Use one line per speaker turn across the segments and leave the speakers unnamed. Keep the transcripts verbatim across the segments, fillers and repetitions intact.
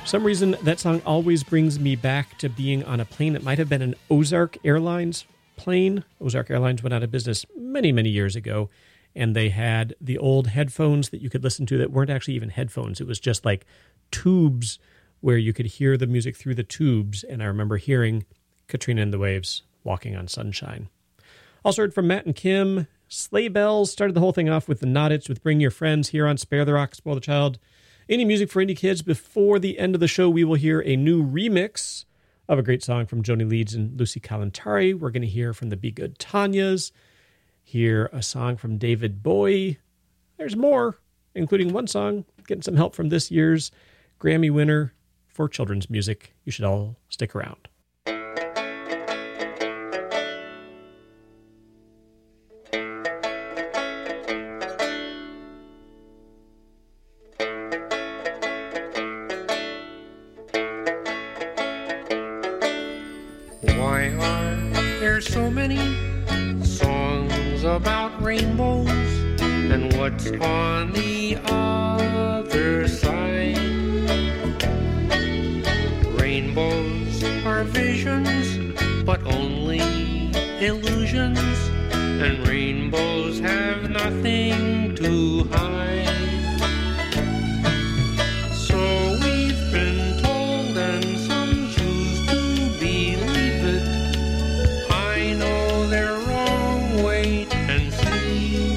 some reason, that song always brings me back to being on a plane. It might have been an Ozark Airlines plane. Ozark Airlines went out of business many, many years ago, and they had the old headphones that you could listen to that weren't actually even headphones. It was just like tubes where you could hear the music through the tubes, and I remember hearing Katrina and the Waves, Walking on Sunshine. Also heard from Matt and Kim. Sleigh Bells started the whole thing off with the Noddits with Bring Your Friends here on Spare the Rock, Spoil the Child. Indie music for indie kids. Before the end of the show, we will hear a new remix of a great song from Joni Leeds and Lucy Kalantari. We're going to hear from the Be Good Tanyas, hear a song from David Bowie. There's more, including one song, getting some help from this year's Grammy winner for children's music. You should all stick around.
Why are there so many songs about rainbows? And what's on the other side? Rainbows are visions, but only illusions. And rainbows have nothing to hide. So we've been told, and some choose to believe it. I know they're wrong, wait and see.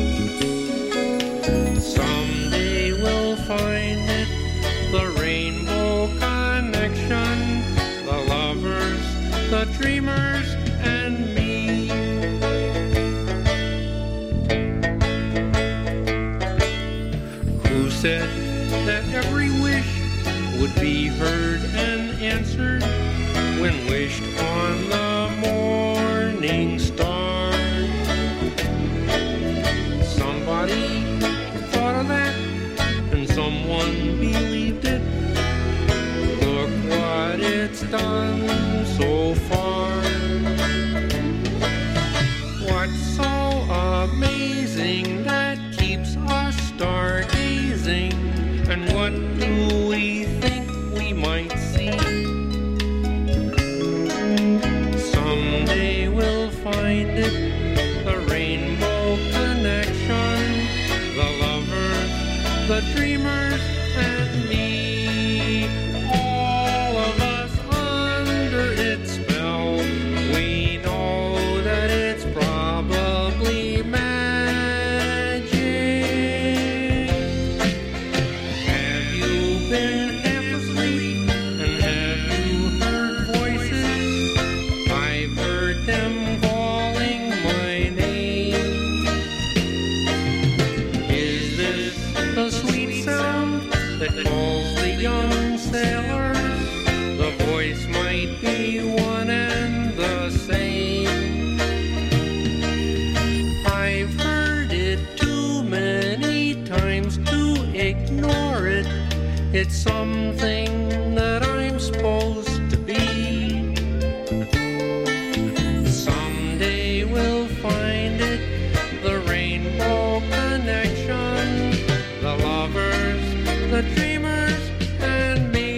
Someday we'll find it, the rainbow connection, the lovers, the dreamers, and me. Who said that every wish would be heard and answered when wished on the morning star? Somebody thought of that and someone believed it. Look what it's done so far. What's so amazing that keeps us stargazing? And what do we think we might see? Someday we'll find it, the rainbow connection, the lovers, the dreamers, and me. All of us under its spell. We know that it's probably magic. Have you been half asleep? And have you heard voices? I've heard them calling my name. Is this the sweet sound that calls the young sailors? The voice might be one and the same. I've heard it too many times to ignore it. It's something that I'm supposed to be. Someday we'll find it, the rainbow connection, the lovers, the dreamers, and me.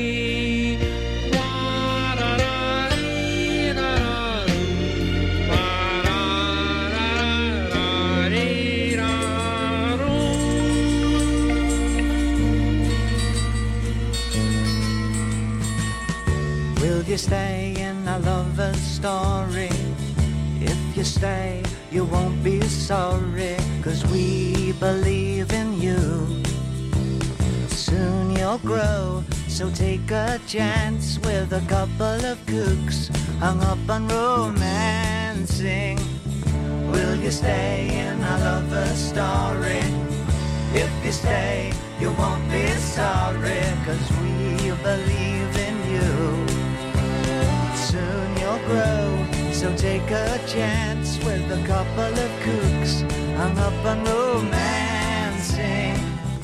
Will you stay in a lover's story? If you stay, you won't be sorry, 'cause we believe in you. Soon you'll grow, so take a chance with a couple of kooks hung up on romancing. Will you stay in a lover's story? If you stay, you won't be sorry, 'cause we believe in you. Soon you'll grow, so take a chance with a couple of kooks hung up on romancing.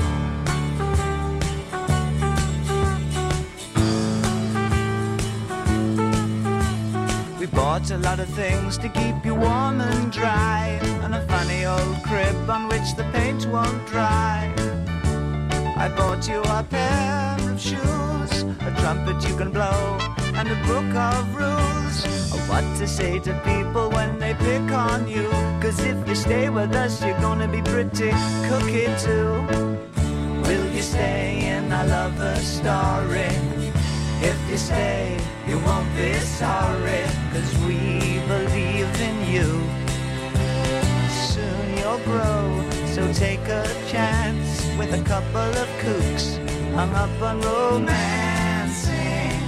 We bought a lot of things to keep you warm and dry, and a funny old crib on which the paint won't dry. I bought you a pair of shoes, trumpet you can blow, and a book of rules of what to say to people when they pick on you. Cause if you stay with us, you're gonna be pretty cookie too. Will you stay in our lover story? If you stay, you won't be sorry, cause we believe in you. Soon you'll grow, so take a chance with a couple of kooks hung up on romancing.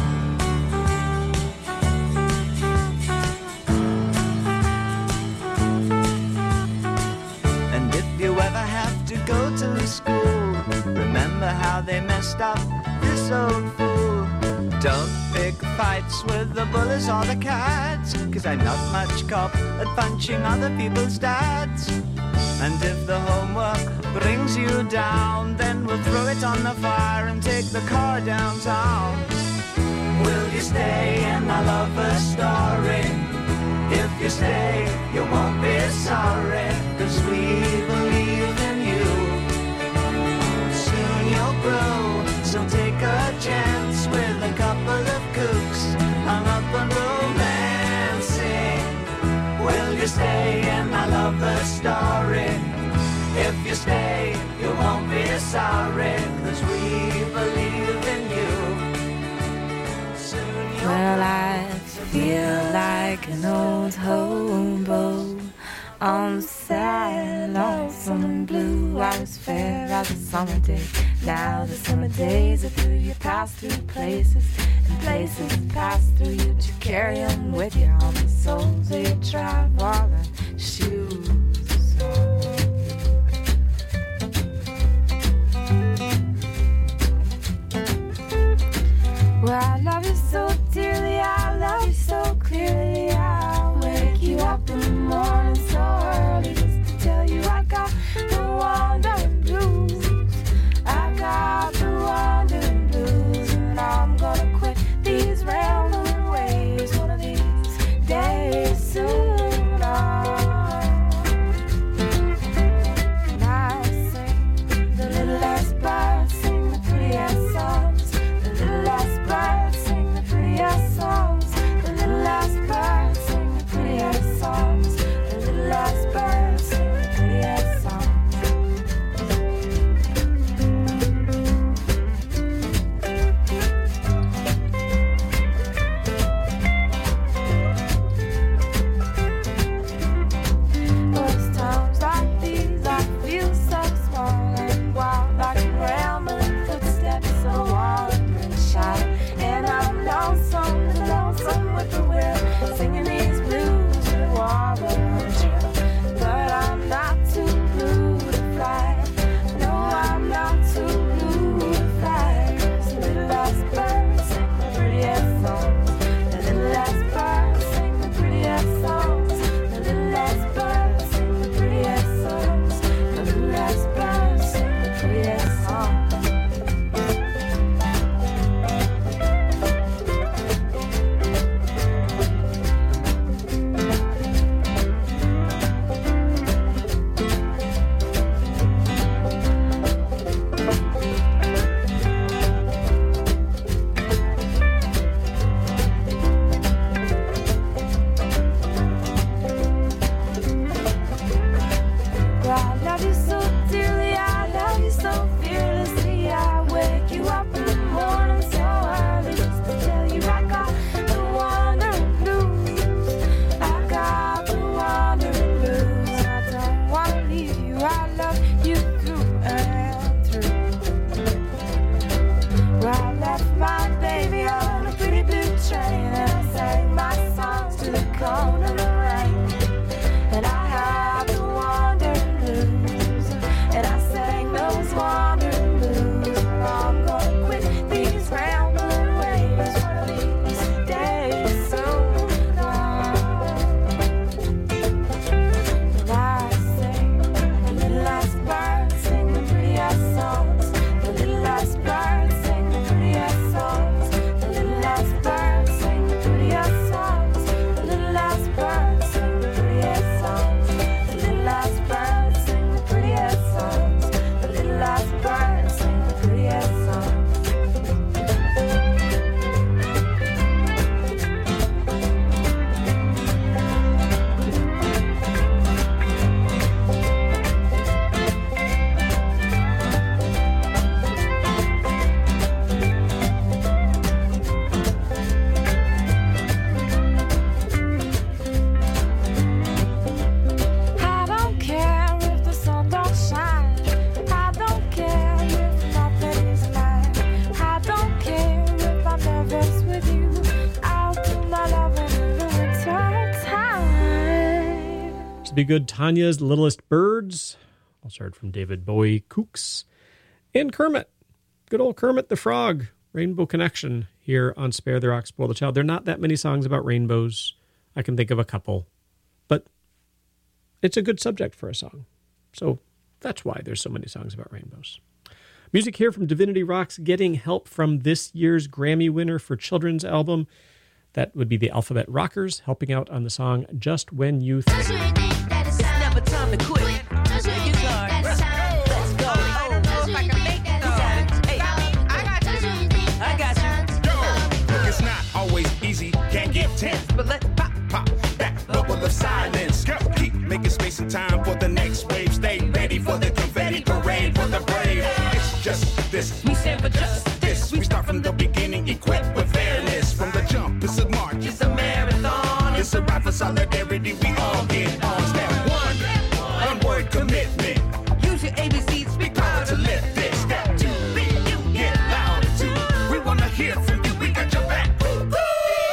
And if you ever have to go to school, remember how they messed up this old fool. Don't pick fights with the bullies or the cats, cause I'm not much cop at punching other people's dads. And if the homework brings you down, then we'll throw it on the fire and take the car downtown. Will you stay in our lover story? If you stay, you won't be sorry, cause we believe in you. Soon you'll grow, so take a chance with a couple of kooks hung up on romancing. Will you stay in our lover story? If you stay, you won't be sorry, cause we believe in you. Soon you'll
Well, I feel like an old hobo on the sad, lonesome and blue. I was fair as a summer day. Now the summer days are through. You pass through places, and places pass through you. To carry them with you on the soles of your traveling shoes. Well, I love you so dearly, I love you so clearly. I'll wake you up in the morning so early just to tell you I got the wandering blues. I got the wandering blues, and I'm gonna quit these rambling ways one of these days soon. Oh.
to be good. Tanya's Littlest Birds. Also heard from David Bowie, Kooks. And Kermit. Good old Kermit the Frog. Rainbow Connection here on Spare the Rock, Spoil the Child. There are not that many songs about rainbows. I can think of a couple. But it's a good subject for a song. So that's why there's so many songs about rainbows. Music here from Divinity Rocks, getting help from this year's Grammy winner for children's album. That would be the Alphabet Rockers, helping out on the song Just When You Think.
It's never time to quit. Let's go. I don't know if I can make it though. Hey, I got you. I got you.
Look, it's not always easy. Can't get tense,
but let's pop,
pop that bubble of silence. Go. Keep making space and time for the next wave. Stay ready for the confetti parade for the brave. It's just this.
We stand for justice.
We start from the beginning, equipped with fairness. From the jump, it's a march,
It's a marathon.
it's a ride for solidarity. We all get on. Step one, one word commitment.
Use your A B Cs.
Big power to lift this. Step two, lead you get louder too. We wanna hear from you. We got your back. Woo, woo.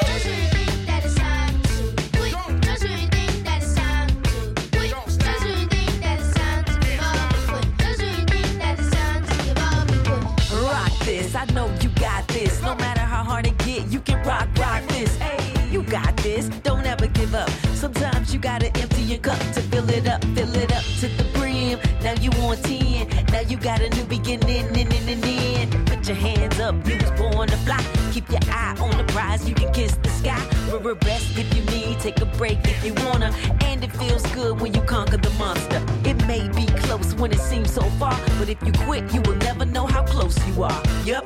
Rock this. I know you got this. No matter how hard it get, you can rock, rock this. Hey, you got this. Don't ever give up. Sometimes you gotta empty your cup to fill it up, fill it up to the brim. Now you on ten. Now you got a new beginning, in, in, in, in. Put your hands up. You was born to fly. Keep your eye on the prize. You can kiss the sky. Rest if you need. Take a break if you wanna. And it feels good when you conquer the monster. It may be close when it seems so far, but if you quit, you will never know how close you are. Yep.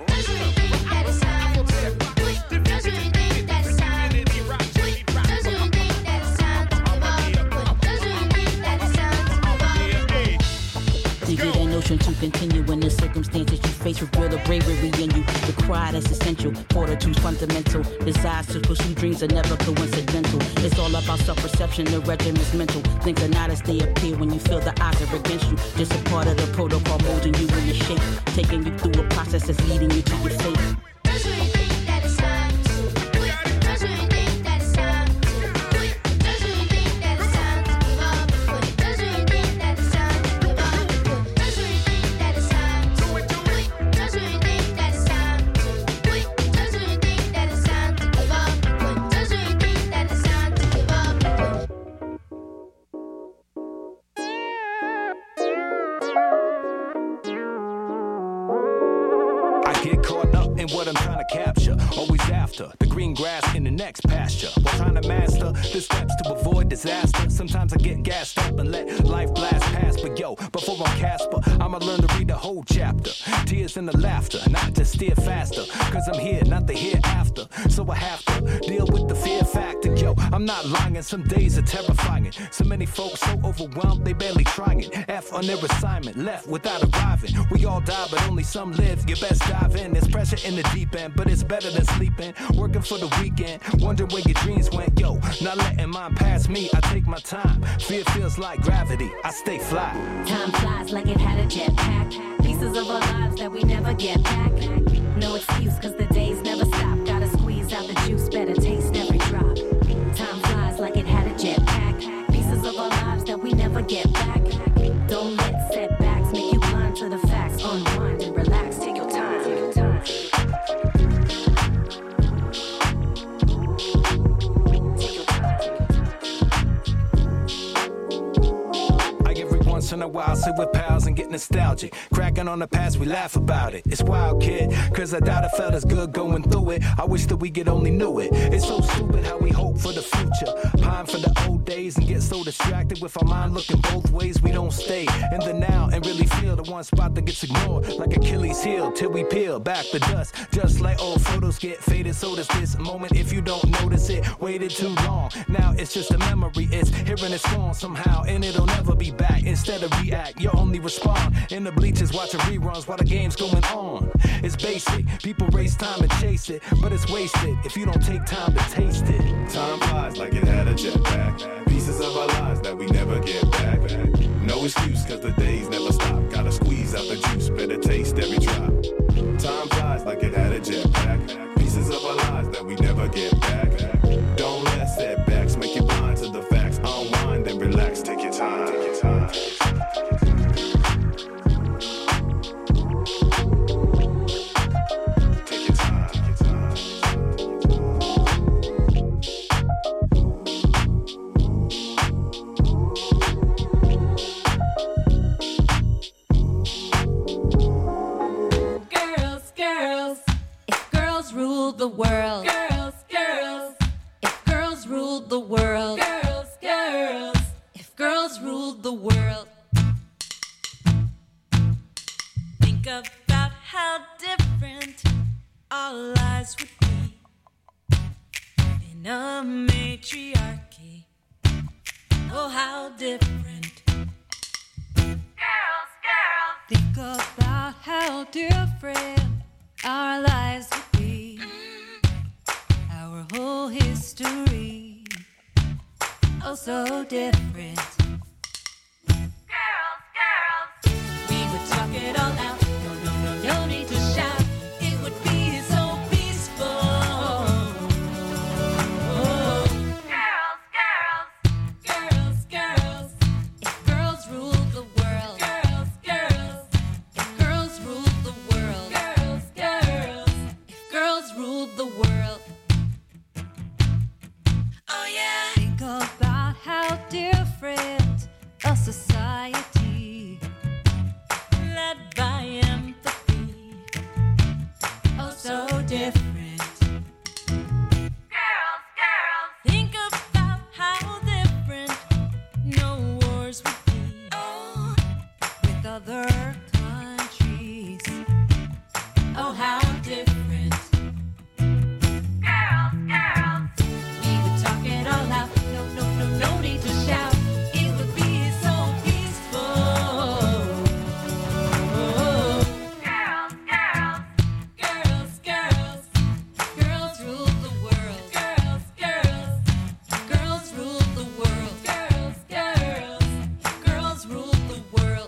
Think it ain't notion to continue when the circumstances you face reveal the bravery in you. The cry that's essential, fortitude's fundamental. Desires to pursue dreams are never coincidental. It's all about self-perception, the regiment's mental. Things are not as they appear when you feel the odds are against you. Just a part of the protocol molding you in the shape, taking you through a process that's leading you to your fate.
What I'm trying to capture, always after the green grass in the next pasture. While trying to master the steps to avoid disaster. Sometimes I get gassed up and let life blast past. But yo, before I'm Casper, I'ma learn to read the whole chapter. Tears and the laughter, not to steer faster. Cause I'm here, not the hereafter. So I have to deal with the fear factor. Yo, I'm not lying, some days are terrifying. So many folks so overwhelmed, they barely trying. F on their assignment, left without arriving. We all die, but only some live. You best dive in, there's pressure in the deep end, but it's better than sleeping, working for the weekend, wondering where your dreams went. Yo, not letting mine pass me, I take my time. Fear feels like gravity, I stay fly.
Time flies like it had a jetpack. Pieces of our lives that we never get back. No excuse, cause the days never stop. Gotta squeeze out the juice, better taste every drop. Time flies like it had a jetpack. Pieces of our lives that we never get back. Don't let setbacks make you blind to the facts. Unwind and relax, take your time. Take your time.
Once in a while, sit with pals and get nostalgic. Cracking on the past, we laugh about it. It's wild, kid, cause I doubt it felt as good going through it. I wish that we could only knew it. It's so stupid how we hope for the future. Pine for the old days and get so distracted with our mind looking both ways. We don't stay in the now and really feel the one spot that gets ignored. Like Achilles' heel till we peel back the dust. Just like old photos get faded, so does this moment. If you don't notice it, waited too long. Now it's just a memory. It's hearing it's gone somehow and it'll never be back. Instead of react, you only respond. In the bleachers watching reruns while the game's going on. It's basic, people race time and chase it, but it's wasted if you don't take time to taste it.
Time flies like it had a jetpack. Pieces of our lives that we never get back. No excuse cause the days never stop. Gotta squeeze out the juice, better taste every drop. Time flies like it had a jetpack. Pieces of our lives that we never get back. Don't let setbacks make you blind to the facts. Unwind and relax, take it
the world. Think about how different our lives would be in a matriarchy. Oh, how different.
Girls, girls.
Think about how different our lives would be. Our whole history. Oh, so different.
Girls, girls.
We would talk it all out. No, no, no, no need to shout. It would be so peaceful. Oh.
Girls, girls.
Girls, girls. If girls ruled the world. Girls, girls. If girls ruled the world. Girls, girls. If girls ruled the world. Oh yeah. Think about how different a society led by empathy. Oh, so different.
Girls, girls.
Think about how different no wars would be. Oh, with other countries. Oh, how different.
Girls, girls.
We would talk it all out. No, no, no, no need to shout. It would be so peaceful.
Girls, girls.
Girls, girls. Girls rule the world. Girls, girls. Girls rule the world. Girls, girls. Girls rule the world.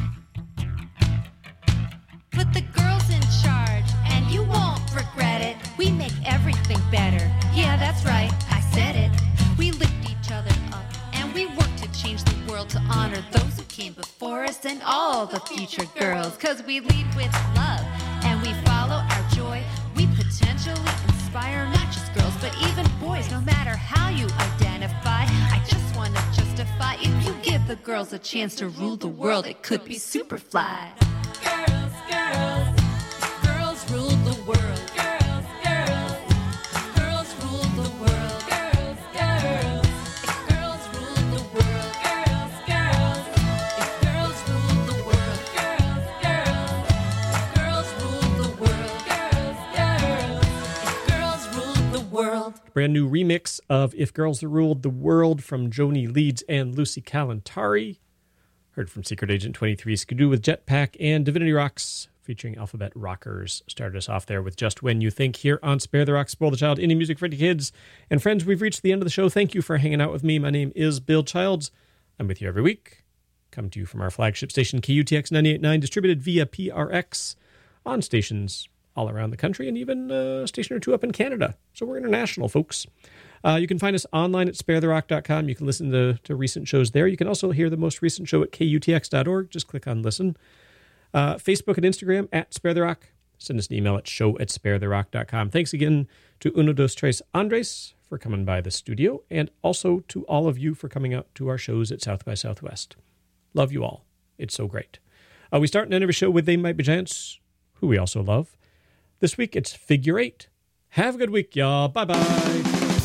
Put the girls in charge, and you won't regret it. We make everything better. Yeah, that's right, I said it. We lift each other up, and we work to change the world to honor those who came before us and all the future girls. Cause we lead with love, and we follow our joy. We potentially inspire not just girls, but even boys, no matter how you identify. I just want to justify, if you give the girls a chance to rule the world, it could be super fly.
Girls, girls. Girls rule the world. Girls, girls. Girls rule the world. Girls, girls. If girls rule the world. Girls, girls. If girls rule the world. Girls, girls. If girls rule the world. Girls, girls. If girls rule the world.
Brand new remix of If Girls Ruled the World from Joni Leeds and Lucy Kalantari. Heard from Secret Agent twenty-three Skidoo with Jetpack, and Divinity Rocks featuring Alphabet Rockers started us off there with Just When You Think here on Spare the Rock, Spoil the Child, indie music for the kids. And friends, we've reached the end of the show. Thank you for hanging out with me. My name is Bill Childs. I'm with you every week. Come to you from our flagship station, K U T X ninety-eight point nine, distributed via P R X on stations all around the country, and even a station or two up in Canada. So we're international, folks. Uh, you can find us online at spare the rock dot com. You can listen to, to recent shows there. You can also hear the most recent show at K U T X dot org. Just click on listen. Uh, Facebook and Instagram at Spare the Rock. Send us an email at show at spare the rock dot com. Thanks again to Uno Dos Tres Andres for coming by the studio, and also to all of you for coming out to our shows at South by Southwest. Love you all. It's so great. Uh, we start and end every show with They Might Be Giants, who we also love. This week it's Figure Eight. Have a good week, y'all. Bye-bye.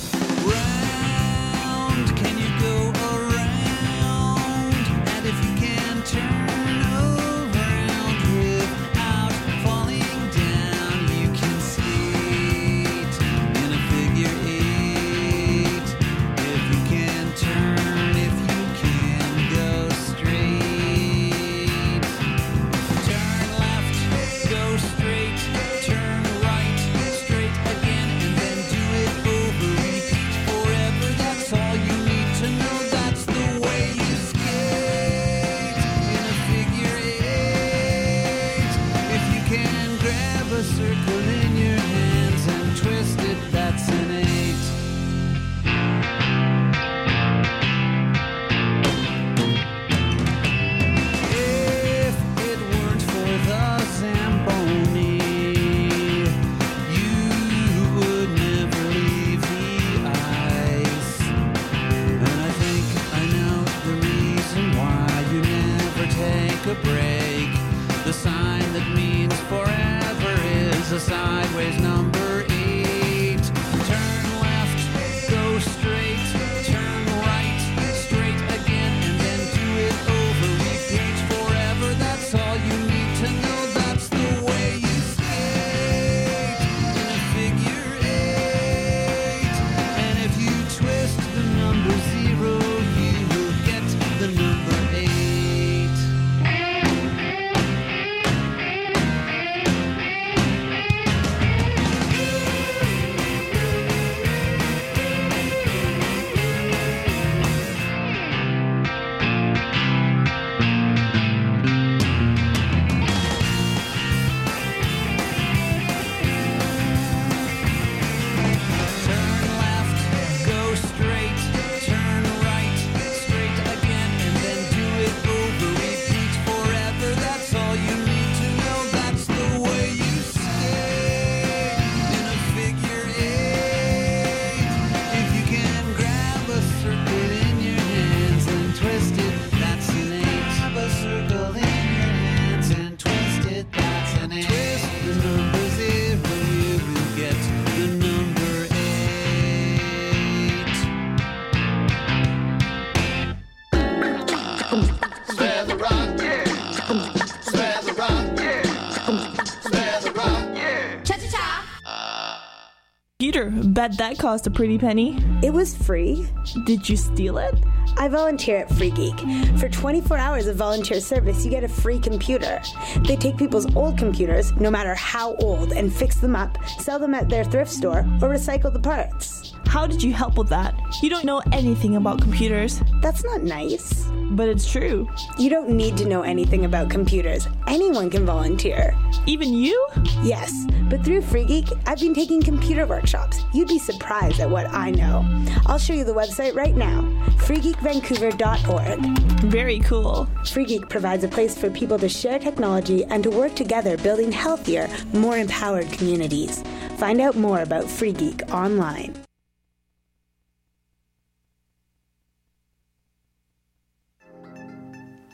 Round, can you go around? And if you can turn around without falling down, you can skate in a figure eight. If you can turn, if you can go straight. Turn left, go straight, turn right, straight again, and then do it over. Repeat forever, that's all you need to know. That's the way you skate in a figure eight. If you can grab a circle in your hands and twist it, that's an eight. If it weren't for the Zamboni, you would never leave the ice. And I think I know the reason why you never take a break. The sign that means forever is a sign
computer. Bet that cost a pretty penny.
It was free.
Did you steal it?
I volunteer at Free Geek. For twenty-four hours of volunteer service, you get a free computer. They take people's old computers, no matter how old, and fix them up, sell them at their thrift store, or recycle the parts.
How did you help with that? You don't know anything about computers.
That's not nice.
But it's true.
You don't need to know anything about computers. Anyone can volunteer.
Even you?
Yes, but through Free Geek, I've been taking computer workshops. You'd be surprised at what I know. I'll show you the website right now, free geek vancouver dot org.
Very cool.
Free Geek provides a place for people to share technology and to work together building healthier, more empowered communities. Find out more about Free Geek online.